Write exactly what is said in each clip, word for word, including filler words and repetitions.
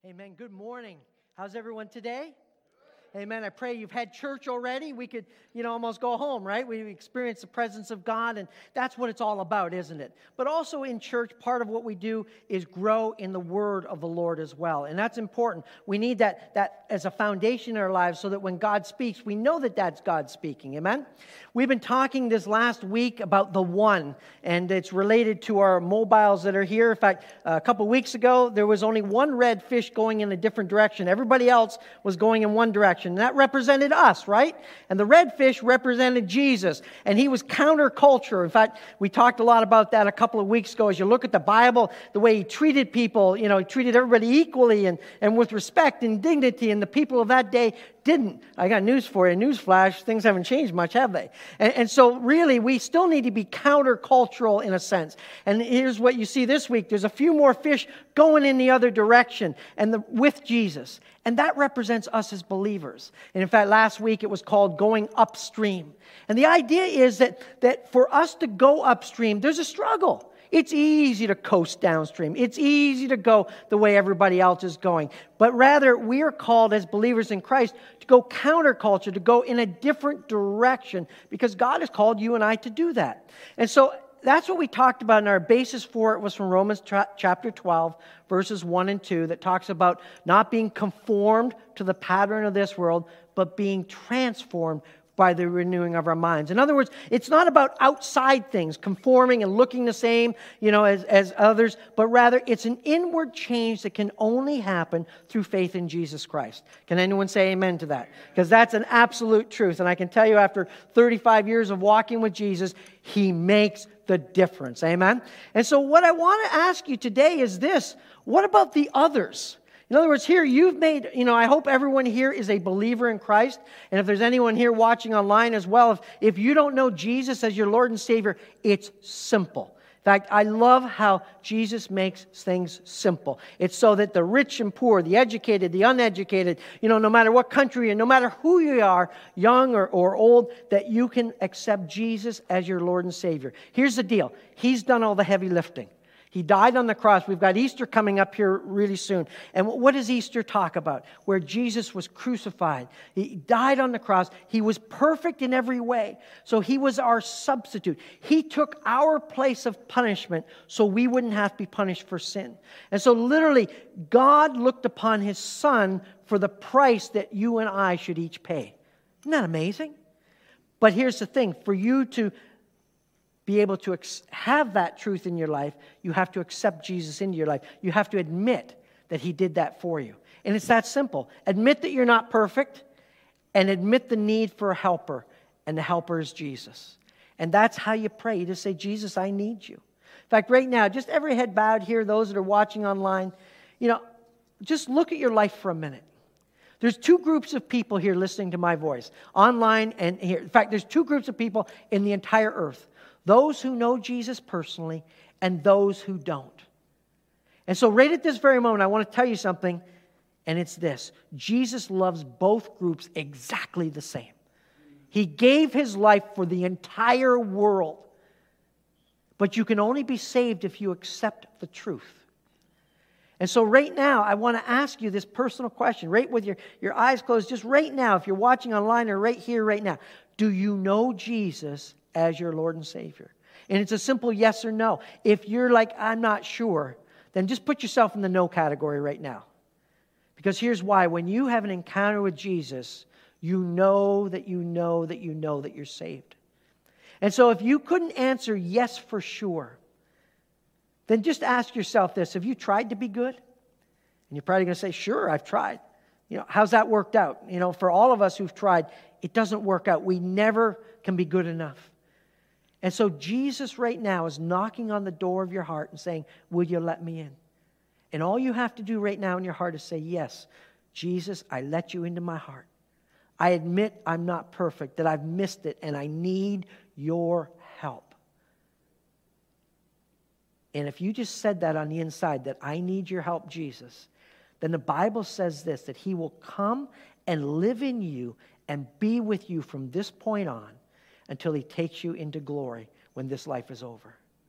Amen. Good morning. How's everyone today? Amen. I pray you've had church already. We could, you know, almost go home, right? We experience the presence of God, and that's what it's all about, isn't it? But also in church, part of what we do is grow in the Word of the Lord as well, and that's important. We need that, that as a foundation in our lives so that when God speaks, we know that that's God speaking. Amen? We've been talking this last week about the One, and it's related to our mobiles that are here. In fact, a couple weeks ago, there was only one red fish going in a different direction. Everybody else was going in one direction. And that represented us, right? And the red fish represented Jesus. And he was counterculture. In fact, we talked a lot about that a couple of weeks ago. As you look at the Bible, the way he treated people, you know, he treated everybody equally and, and with respect and dignity. And the people of that day didn't. I got news for you. Newsflash, things haven't changed much, have they? And, and so really, we still need to be countercultural in a sense. And here's what you see this week. There's a few more fish going in the other direction and the, with Jesus. And that represents us as believers. And in fact, last week it was called going upstream. And the idea is that, that for us to go upstream, there's a struggle. It's easy to coast downstream. It's easy to go the way everybody else is going. But rather, we are called as believers in Christ to go counterculture, to go in a different direction, because God has called you and I to do that. And so that's what we talked about, and our basis for it was from Romans tra- chapter twelve, verses one and two, that talks about not being conformed to the pattern of this world, but being transformed by the renewing of our minds. In other words, it's not about outside things, conforming and looking the same, you know, as, as others, but rather it's an inward change that can only happen through faith in Jesus Christ. Can anyone say amen to that? Because that's an absolute truth. And I can tell you after thirty-five years of walking with Jesus, He makes the difference. Amen? And so what I want to ask you today is this: what about the others? In other words, here you've made, you know, I hope everyone here is a believer in Christ. And if there's anyone here watching online as well, if, if you don't know Jesus as your Lord and Savior, it's simple. In fact, I love how Jesus makes things simple. It's so that the rich and poor, the educated, the uneducated, you know, no matter what country and no matter who you are, young or, or old, that you can accept Jesus as your Lord and Savior. Here's the deal. He's done all the heavy lifting. He died on the cross. We've got Easter coming up here really soon. And what does Easter talk about? Where Jesus was crucified. He died on the cross. He was perfect in every way. So He was our substitute. He took our place of punishment so we wouldn't have to be punished for sin. And so literally, God looked upon His Son for the price that you and I should each pay. Isn't that amazing? But here's the thing. For you to be able to ex- have that truth in your life, you have to accept Jesus into your life. You have to admit that He did that for you. And it's that simple. Admit that you're not perfect, and admit the need for a helper, and the helper is Jesus. And that's how you pray. You just say, Jesus, I need you. In fact, right now, just every head bowed here, those that are watching online, you know, just look at your life for a minute. There's two groups of people here listening to my voice, online and here. In fact, there's two groups of people in the entire earth. Those who know Jesus personally and those who don't. And so right at this very moment, I want to tell you something, and it's this. Jesus loves both groups exactly the same. He gave His life for the entire world. But you can only be saved if you accept the truth. And so right now, I want to ask you this personal question, right with your, your eyes closed, just right now, if you're watching online or right here, right now. Do you know Jesus as your Lord and Savior? And it's a simple yes or no. If you're like, I'm not sure, then just put yourself in the no category right now. Because here's why. When you have an encounter with Jesus, you know that you know that you know that you're saved. And so if you couldn't answer yes for sure, then just ask yourself this. Have you tried to be good? And you're probably going to say, sure, I've tried. You know, how's that worked out? You know, for all of us who've tried, it doesn't work out. We never can be good enough. And so Jesus right now is knocking on the door of your heart and saying, will you let me in? And all you have to do right now in your heart is say, yes, Jesus, I let you into my heart. I admit I'm not perfect, that I've missed it, and I need your help. And if you just said that on the inside, that I need your help, Jesus, then the Bible says this, that He will come and live in you and be with you from this point on until He takes you into glory when this life is over.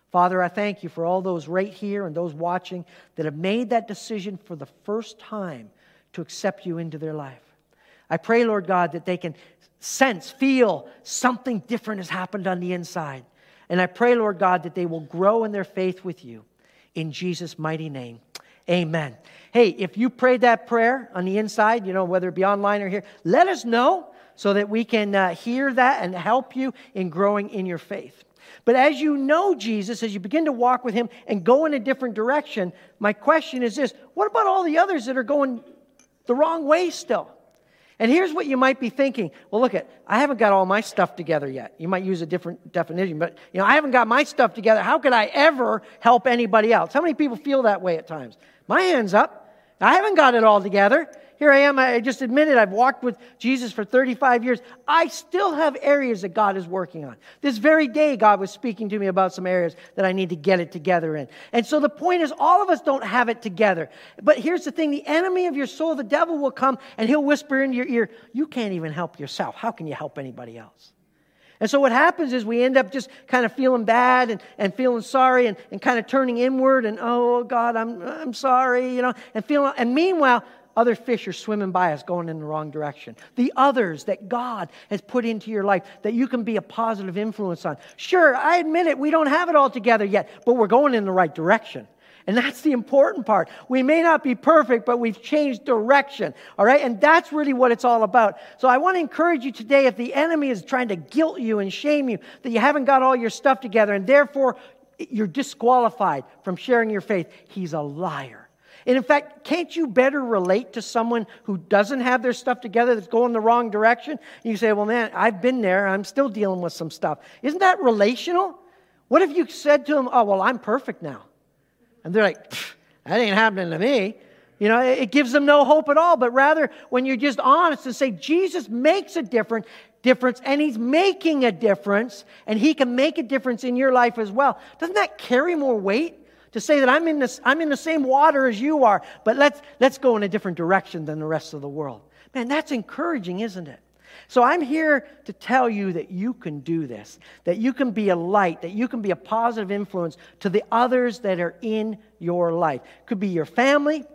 Father, I thank you for all those right here and those watching that have made that decision for the first time to accept you into their life. I pray, Lord God, that they can sense, feel something different has happened on the inside. And I pray, Lord God, that they will grow in their faith with you. In Jesus' mighty name, amen. Hey, if you prayed that prayer on the inside, you know, whether it be online or here, let us know so that we can uh, hear that and help you in growing in your faith. But as you know Jesus, as you begin to walk with him and go in a different direction, my question is this: what about all the others that are going the wrong way still? And here's what you might be thinking. Well, look, at I haven't got all my stuff together yet. You might use a different definition, but you know, I haven't got my stuff together. How could I ever help anybody else? How many people feel that way at times? My hand's up. I haven't got it all together. Here I am. I just admitted I've walked with Jesus for thirty-five years. I still have areas that God is working on. This very day, God was speaking to me about some areas that I need to get it together in. And so the point is, all of us don't have it together. But here's the thing. The enemy of your soul, the devil, will come and he'll whisper into your ear, you can't even help yourself. How can you help anybody else? And so what happens is we end up just kind of feeling bad and, and feeling sorry and, and kind of turning inward and, oh, God, I'm I'm sorry, you know, and feeling, and meanwhile, other fish are swimming by us going in the wrong direction. The others that God has put into your life that you can be a positive influence on. Sure, I admit it, we don't have it all together yet, but we're going in the right direction. And that's the important part. We may not be perfect, but we've changed direction. All right? And that's really what it's all about. So I want to encourage you today, if the enemy is trying to guilt you and shame you that you haven't got all your stuff together and therefore you're disqualified from sharing your faith, he's a liar. And in fact, can't you better relate to someone who doesn't have their stuff together, that's going the wrong direction? You say, well, man, I've been there. I'm still dealing with some stuff. Isn't that relational? What if you said to them, oh, well, I'm perfect now? And they're like, that ain't happening to me. You know, it gives them no hope at all. But rather, when you're just honest and say, Jesus makes a difference, difference, and he's making a difference, and he can make a difference in your life as well. Doesn't that carry more weight? To say that I'm in this, I'm in the same water as you are, but let's let's go in a different direction than the rest of the world. Man, that's encouraging, isn't it? So I'm here to tell you that you can do this, that you can be a light, that you can be a positive influence to the others that are in your life. Could be your family,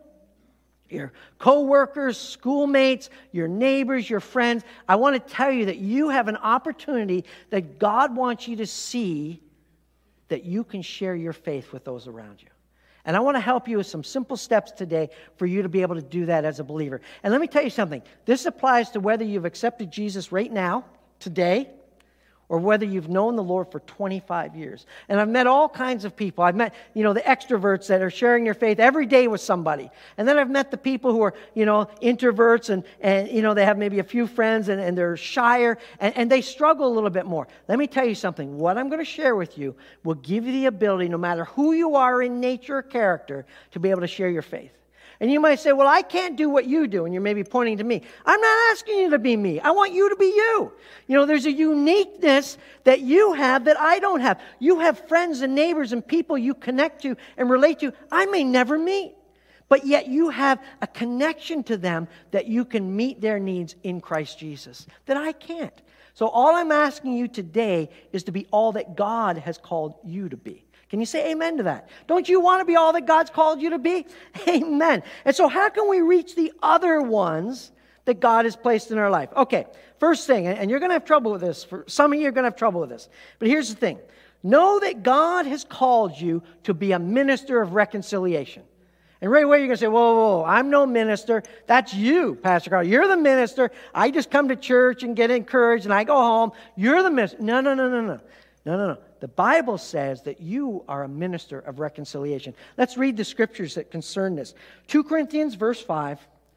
your co-workers, schoolmates, your neighbors, your friends. I want to tell you that you have an opportunity that God wants you to see, that you can share your faith with those around you. And I want to help you with some simple steps today for you to be able to do that as a believer. And let me tell you something. This applies to whether you've accepted Jesus right now, today, or whether you've known the Lord for twenty-five years. And I've met all kinds of people. I've met, you know, the extroverts that are sharing their faith every day with somebody. And then I've met the people who are, you know, introverts and, and you know, they have maybe a few friends and, and they're shyer and, and they struggle a little bit more. Let me tell you something. What I'm going to share with you will give you the ability, no matter who you are in nature or character, to be able to share your faith. And you might say, well, I can't do what you do. And you're maybe pointing to me. I'm not asking you to be me. I want you to be you. You know, there's a uniqueness that you have that I don't have. You have friends and neighbors and people you connect to and relate to I may never meet. But yet you have a connection to them that you can meet their needs in Christ Jesus that I can't. So all I'm asking you today is to be all that God has called you to be. Can you say amen to that? Don't you want to be all that God's called you to be? Amen. And so how can we reach the other ones that God has placed in our life? Okay, first thing, and you're going to have trouble with this. For some of you are going to have trouble with this. But here's the thing. Know that God has called you to be a minister of reconciliation. And right away you're going to say, whoa, whoa, whoa, I'm no minister. That's you, Pastor Carl. You're the minister. I just come to church and get encouraged and I go home. You're the minister. No, no, no, no, no. No, no, no. The Bible says that you are a minister of reconciliation. Let's read the scriptures that concern this. Second Corinthians verse five,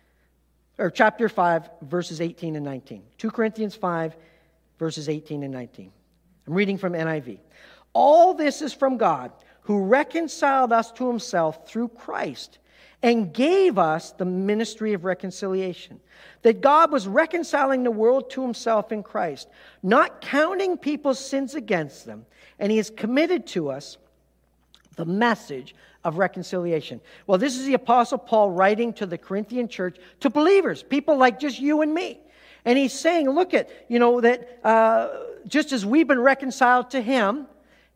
or chapter five, verses eighteen and nineteen. Second Corinthians five, verses eighteen and nineteen. I'm reading from N I V. All this is from God, who reconciled us to himself through Christ and gave us the ministry of reconciliation. That God was reconciling the world to himself in Christ, not counting people's sins against them, and he has committed to us the message of reconciliation. Well, this is the Apostle Paul writing to the Corinthian church, to believers, people like just you and me. And he's saying, look at, you know, that uh, just as we've been reconciled to him, now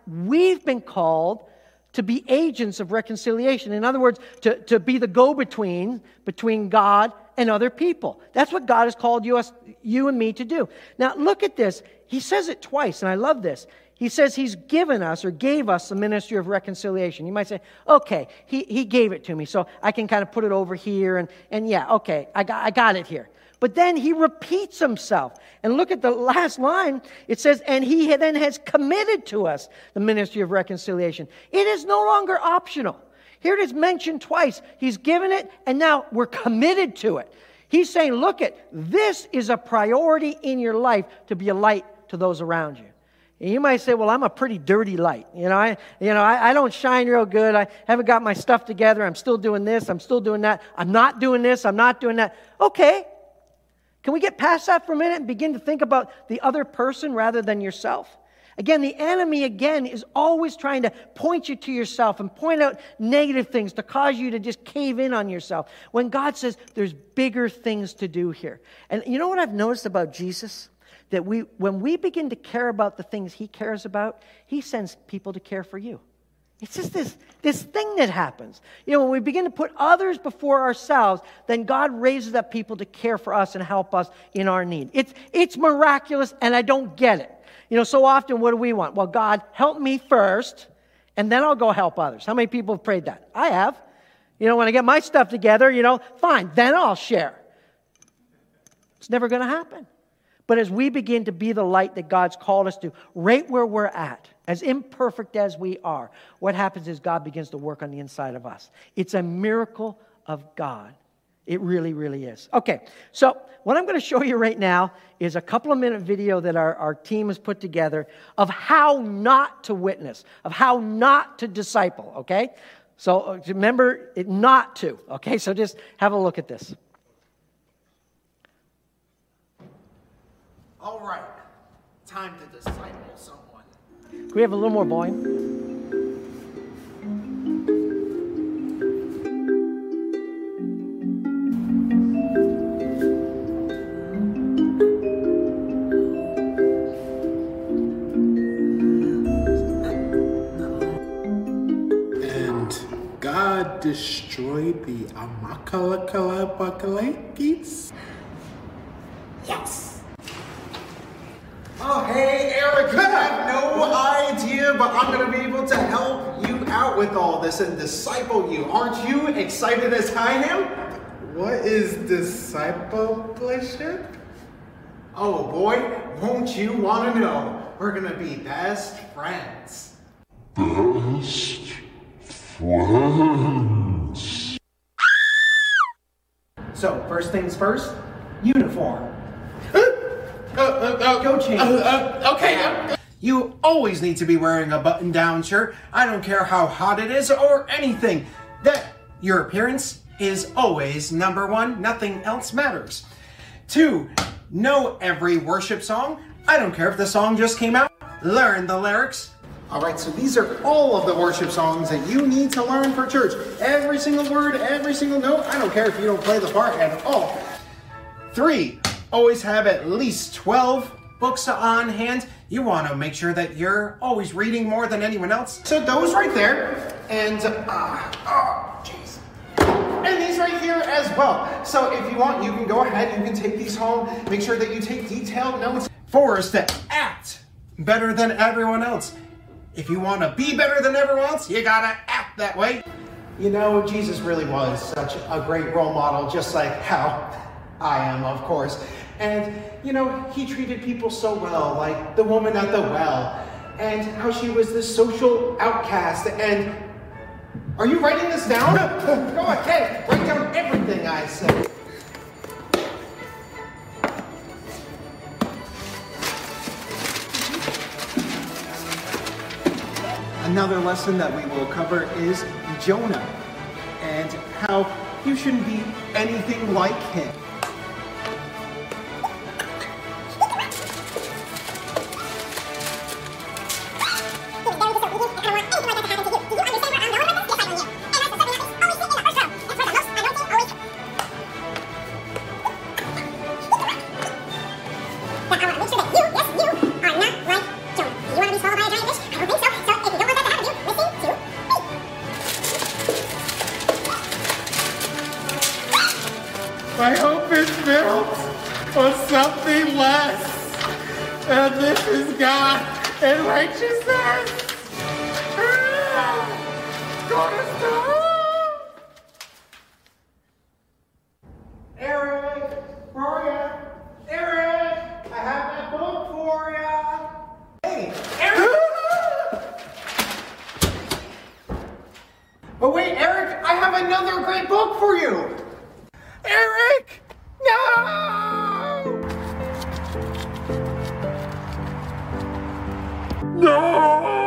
we've been called to be agents of reconciliation. In other words, to, to be the go-between between God and other people. That's what God has called you, us, you and me to do. Now, look at this. He says it twice, and I love this. He says he's given us or gave us the ministry of reconciliation. You might say, okay, he, he gave it to me, so I can kind of put it over here, and, and yeah, okay, I got, I got it here. But then he repeats himself. And look at the last line. It says, and he then has committed to us the ministry of reconciliation. It is no longer optional. Here it is mentioned twice. He's given it, and now we're committed to it. He's saying, look at, this is a priority in your life to be a light to those around you. And you might say, well, I'm a pretty dirty light. You know, I, you know, I, I don't shine real good. I haven't got my stuff together. I'm still doing this. I'm still doing that. I'm not doing this. I'm not doing that. Okay. Can we get past that for a minute and begin to think about the other person rather than yourself? Again, the enemy, again, is always trying to point you to yourself and point out negative things to cause you to just cave in on yourself. When God says there's bigger things to do here. And you know what I've noticed about Jesus? That we, when we begin to care about the things he cares about, he sends people to care for you. It's just this, this thing that happens. You know, when we begin to put others before ourselves, then God raises up people to care for us and help us in our need. It's, it's miraculous, and I don't get it. You know, so often, what do we want? Well, God, help me first, and then I'll go help others. How many people have prayed that? I have. You know, when I get my stuff together, you know, fine, then I'll share. It's never going to happen. But as we begin to be the light that God's called us to, right where we're at, as imperfect as we are, what happens is God begins to work on the inside of us. It's a miracle of God. It really, really is. Okay, so what I'm going to show you right now is a couple of minute video that our, our team has put together of how not to witness, of how not to disciple, okay? So remember, it not to, okay? So just have a look at this. All right, time to disciple someone. Can we have a little more volume? And God destroyed the Amalekite. Yes. Oh, hey, Eric, you have no idea, but I'm going to be able to help you out with all this and disciple you. Aren't you excited as I am? What is discipleship? Oh, boy, won't you want to know? We're going to be best friends. Best friends. So, first things first, uniform. Uh, uh, uh, Go change. Uh, uh, okay. Uh, You always need to be wearing a button-down shirt. I don't care how hot it is or anything. That your appearance is always number one. Nothing else matters. Two, know every worship song. I don't care if the song just came out. Learn the lyrics. All right, so these are all of the worship songs that you need to learn for church. Every single word, every single note. I don't care if you don't play the part at all. Three, always have at least twelve books on hand. You want to make sure that you're always reading more than anyone else. So those right there, and, uh, oh, jeez. And these right here as well. So if you want, you can go ahead, you can take these home, make sure that you take detailed notes. Four is to act better than everyone else. If you want to be better than everyone else, you gotta act that way. You know, Jesus really was such a great role model, just like how I am, of course. And, you know, he treated people so well, like the woman at the well, and how she was this social outcast. And are you writing this down? Go ahead, write down everything I said. Another lesson that we will cover is Jonah, and how you shouldn't be anything like him. My hope is built on something less. And this is God and righteousness. Gonna stop. Eric, Gloria, Eric, I have that book for ya. Hey, Eric. But wait, Eric, I have another great book for you. Eric, no! No!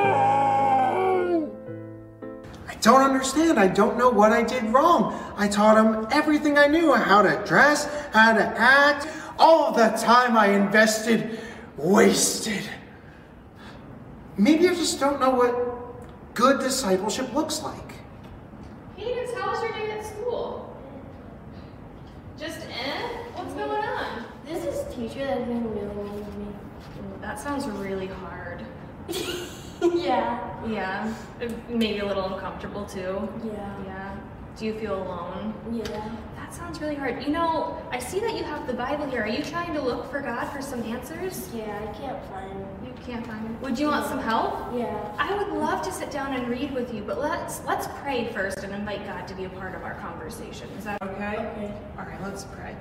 I don't understand. I don't know what I did wrong. I taught him everything I knew, how to dress, how to act. All of that time I invested, wasted. Maybe I just don't know what good discipleship looks like. Cadence, how was your day at school? Just eh? What's going on? This is teacher that's been really mean to me. That sounds really hard. Yeah. Yeah. Maybe a little uncomfortable too. Yeah. Yeah. Do you feel alone? Yeah. That sounds really hard. You know, I see that you have the Bible here. Are you trying to look for God for some answers? Yeah, I can't find it. You can't find it. Would you want some help? Yeah. I would love to sit down and read with you, but let's let's pray first and invite God to be a part of our conversation. Is that okay? Okay. All right, let's pray.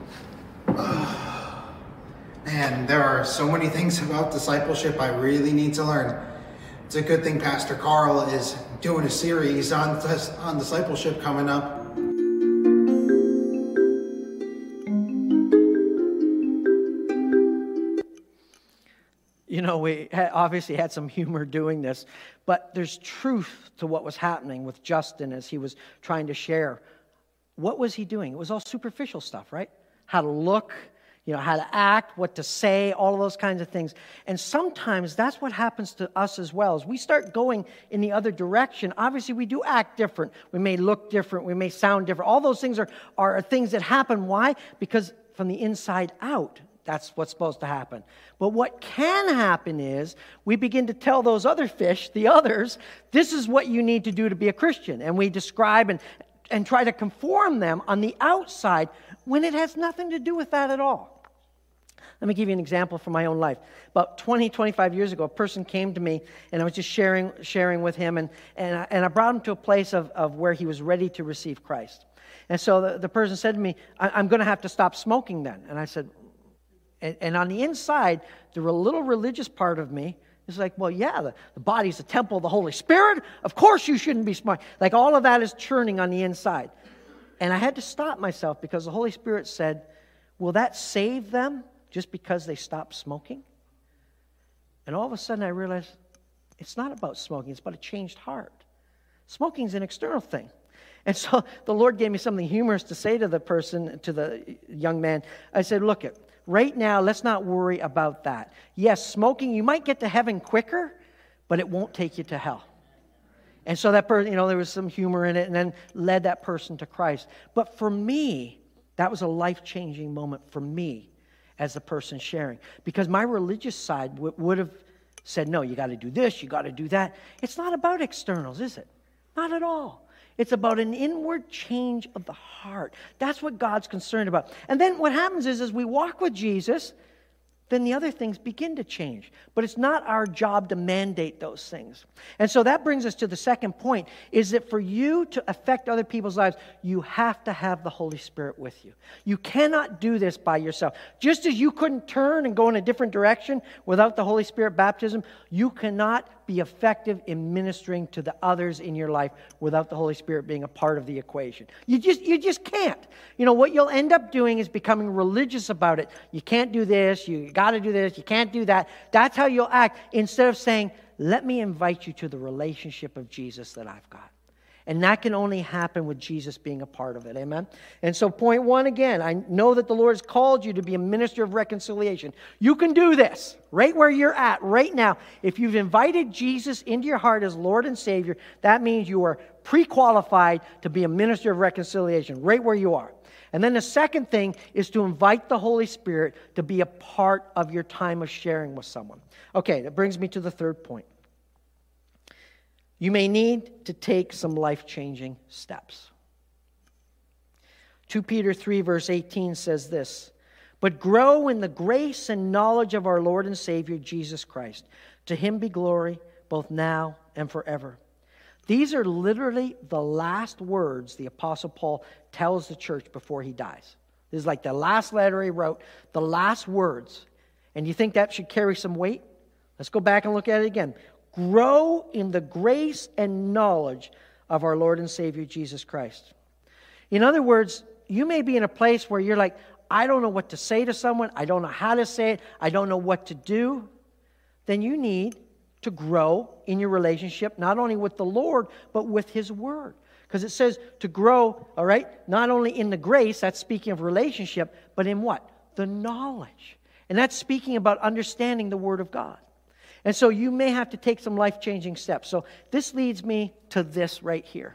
Man, there are so many things about discipleship I really need to learn. It's a good thing Pastor Carl is doing a series on, on discipleship coming up. You know, we ha- obviously had some humor doing this, but there's truth to what was happening with Justin as he was trying to share. What was he doing? It was all superficial stuff, right? How to look, you know, how to act, what to say, all of those kinds of things. And sometimes that's what happens to us as well. As we start going in the other direction, obviously we do act different. We may look different. We may sound different. All those things are, are things that happen. Why? Because from the inside out, that's what's supposed to happen. But what can happen is we begin to tell those other fish, the others, this is what you need to do to be a Christian. And we describe and, and try to conform them on the outside when it has nothing to do with that at all. Let me give you an example from my own life. About twenty, twenty-five years ago, a person came to me, and I was just sharing sharing with him, and, and, I, and I brought him to a place of, of where he was ready to receive Christ. And so the, the person said to me, I, I'm going to have to stop smoking then. And I said, and, and on the inside, the little religious part of me is like, well, yeah, the, the body's the temple of the Holy Spirit. Of course you shouldn't be smoking. Like all of that is churning on the inside. And I had to stop myself because the Holy Spirit said, will that save them just because they stop smoking? And all of a sudden I realized it's not about smoking. It's about a changed heart. Smoking's an external thing. And so the Lord gave me something humorous to say to the person, to the young man. I said, look, it. Right now, let's not worry about that. Yes, smoking, you might get to heaven quicker, but it won't take you to hell. And so that person, you know, there was some humor in it and then led that person to Christ. But for me, that was a life-changing moment for me as the person sharing. Because my religious side w- would have said, no, you got to do this, you got to do that. It's not about externals, is it? Not at all. It's about an inward change of the heart. That's what God's concerned about. And then what happens is, as we walk with Jesus, then the other things begin to change. But it's not our job to mandate those things. And so that brings us to the second point, is that for you to affect other people's lives, you have to have the Holy Spirit with you. You cannot do this by yourself. Just as you couldn't turn and go in a different direction without the Holy Spirit baptism, you cannot be effective in ministering to the others in your life without the Holy Spirit being a part of the equation. You just you just can't. You know, what you'll end up doing is becoming religious about it. You can't do this, you got to do this, you can't do that. That's how you'll act, instead of saying, let me invite you to the relationship of Jesus that I've got. And that can only happen with Jesus being a part of it. Amen? And so point one again, I know that the Lord has called you to be a minister of reconciliation. You can do this right where you're at right now. If you've invited Jesus into your heart as Lord and Savior, that means you are pre-qualified to be a minister of reconciliation right where you are. And then the second thing is to invite the Holy Spirit to be a part of your time of sharing with someone. Okay, that brings me to the third point. You may need to take some life-changing steps. Second Peter three, verse eighteen says this, "But grow in the grace and knowledge of our Lord and Savior, Jesus Christ. To him be glory, both now and forever." These are literally the last words the Apostle Paul tells the church before he dies. This is like the last letter he wrote, the last words. And you think that should carry some weight? Let's go back and look at it again. Grow in the grace and knowledge of our Lord and Savior, Jesus Christ. In other words, you may be in a place where you're like, I don't know what to say to someone. I don't know how to say it. I don't know what to do. Then you need to grow in your relationship, not only with the Lord, but with His Word. Because it says to grow, all right, not only in the grace, that's speaking of relationship, but in what? The knowledge. And that's speaking about understanding the Word of God. And so you may have to take some life-changing steps. So this leads me to this right here.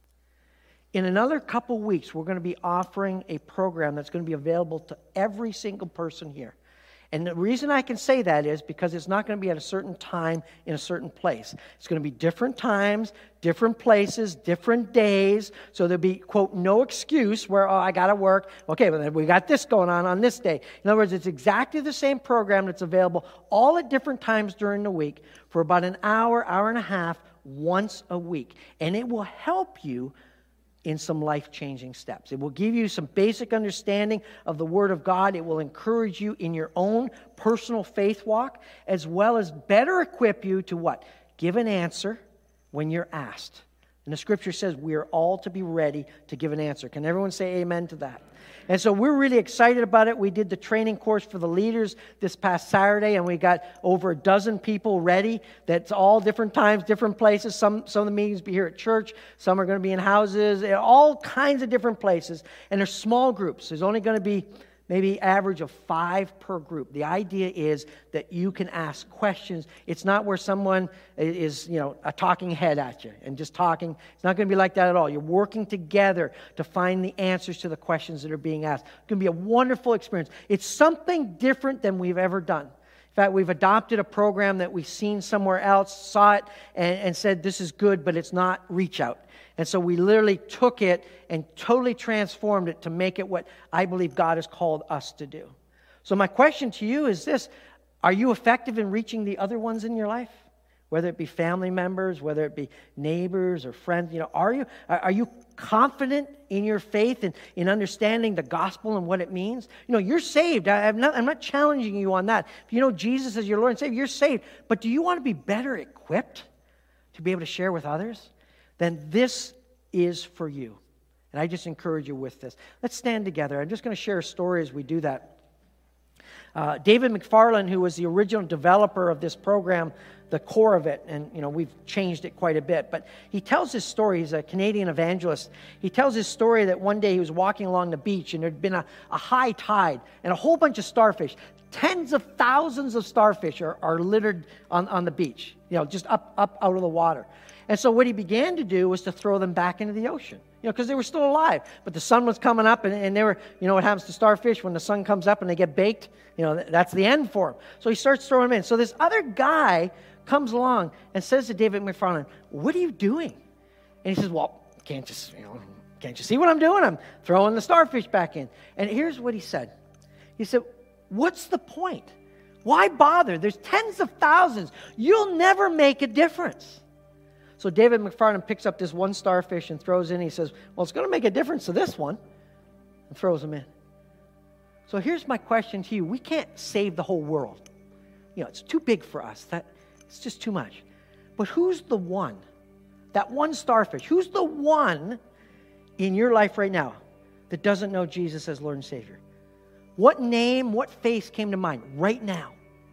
In another couple weeks, we're going to be offering a program that's going to be available to every single person here. And the reason I can say that is because it's not going to be at a certain time in a certain place. It's going to be different times, different places, different days. So there'll be, quote, no excuse where, oh, I got to work. Okay, but then we got this going on on this day. In other words, it's exactly the same program that's available all at different times during the week for about an hour, hour and a half, once a week. And it will help you in some life-changing steps. It will give you some basic understanding of the Word of God. It will encourage you in your own personal faith walk, as well as better equip you to what? Give an answer when you're asked. And the Scripture says we are all to be ready to give an answer. Can everyone say amen to that? And so we're really excited about it. We did the training course for the leaders this past Saturday, and we got over a dozen people ready. That's all different times, different places. Some, some of the meetings will be here at church. Some are going to be in houses, all kinds of different places. And they're small groups. There's only going to be maybe average of five per group. The idea is that you can ask questions. It's not where someone is, you know, a talking head at you and just talking. It's not going to be like that at all. You're working together to find the answers to the questions that are being asked. It's going to be a wonderful experience. It's something different than we've ever done. In fact, we've adopted a program that we've seen somewhere else, saw it, and, and said, this is good, but it's not reach out. And so we literally took it and totally transformed it to make it what I believe God has called us to do. So my question to you is this: are you effective in reaching the other ones in your life? Whether it be family members, whether it be neighbors or friends, you know, are you are you confident in your faith and in understanding the gospel and what it means? You know, you're saved. I, I'm not I'm not challenging you on that. If you know Jesus as your Lord and Savior, you're saved. But do you want to be better equipped to be able to share with others? Then this is for you. And I just encourage you with this. Let's stand together. I'm just going to share a story as we do that. Uh, David McFarland, who was the original developer of this program, the core of it, and you know we've changed it quite a bit, but he tells his story. He's a Canadian evangelist. He tells his story that one day he was walking along the beach and there'd been a, a high tide and a whole bunch of starfish. Tens of thousands of starfish are, are littered on, on the beach, you know, just up, up out of the water. And so what he began to do was to throw them back into the ocean, you know, because they were still alive. But the sun was coming up, and, and they were, you know, what happens to starfish when the sun comes up and they get baked? You know, that's the end for them. So he starts throwing them in. So this other guy comes along and says to David McFarland, "What are you doing?" And he says, "Well, can't you, you know, can't you see what I'm doing? I'm throwing the starfish back in." And here's what he said. He said, "What's the point? Why bother? There's tens of thousands. You'll never make a difference." So David McFarland picks up this one starfish and throws in. He says, "Well, it's going to make a difference to this one," and throws him in. So here's my question to you. We can't save the whole world. You know, it's too big for us. That it's just too much. But who's the one? That one starfish. Who's the one in your life right now that doesn't know Jesus as Lord and Savior? What name, what face came to mind right now?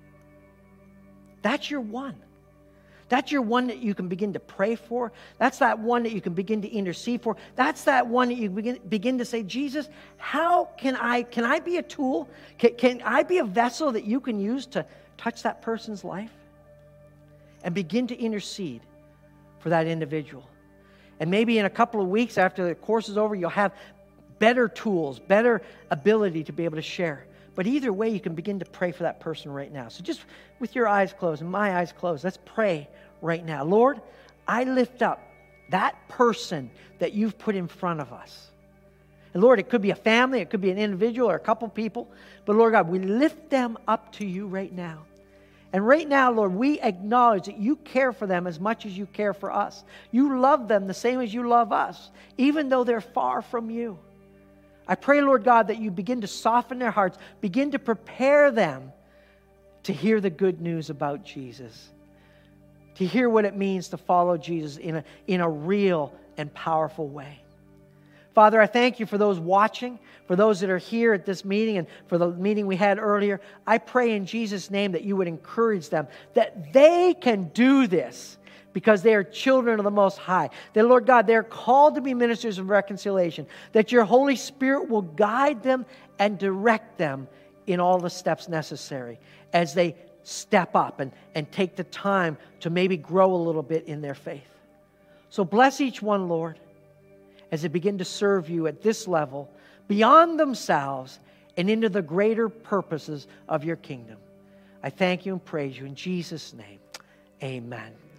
That's your one. That's your one that you can begin to pray for. That's that one that you can begin to intercede for. That's that one that you begin, begin to say, "Jesus, how can I, can I be a tool? Can, can I be a vessel that you can use to touch that person's life?" And begin to intercede for that individual. And maybe in a couple of weeks after the course is over, you'll have better tools, better ability to be able to share. But either way, you can begin to pray for that person right now. So just with your eyes closed and my eyes closed, let's pray right now. Lord, I lift up that person that you've put in front of us. And Lord, it could be a family, it could be an individual or a couple people. But Lord God, we lift them up to you right now. And right now, Lord, we acknowledge that you care for them as much as you care for us. You love them the same as you love us, even though they're far from you. I pray, Lord God, that you begin to soften their hearts, begin to prepare them to hear the good news about Jesus, to hear what it means to follow Jesus in a, in a real and powerful way. Father, I thank you for those watching, for those that are here at this meeting, and for the meeting we had earlier. I pray in Jesus' name that you would encourage them, that they can do this because they are children of the Most High. That, Lord God, they're called to be ministers of reconciliation, that your Holy Spirit will guide them and direct them in all the steps necessary as they step up and, and take the time to maybe grow a little bit in their faith. So bless each one, Lord, as they begin to serve you at this level, beyond themselves and into the greater purposes of your kingdom. I thank you and praise you in Jesus' name. Amen.